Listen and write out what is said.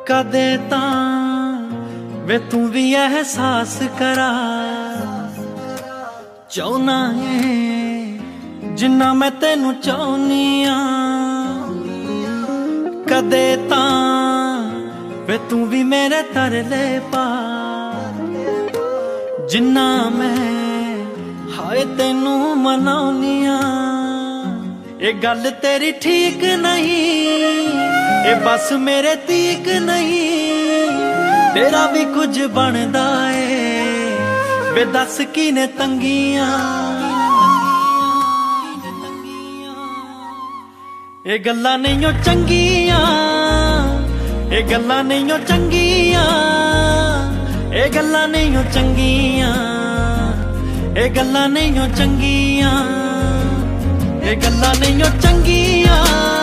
कदे तां वे तू भी एहसास करा चाहना है जिन्ना मैं तेनू चाहनी आ। कदे तां वे तू भी मेरे तरले पा जिन्ना मैं हाय तेनू मनाउनी आ। ये गल तेरी ठीक नहीं, ये बस मेरे तीक नहीं, तेरा भी कुछ बनदा है वे दस की ने तंगियां। ये गल्लां नहीं ओ चंगियां, ये गल्लां नहीं ओ चंगियां, ये गल्लां नहीं ओ चंगियां, ये गल्लां नहीं ओ चंगियां, ये गल्लां नहीं ओ चंगियां।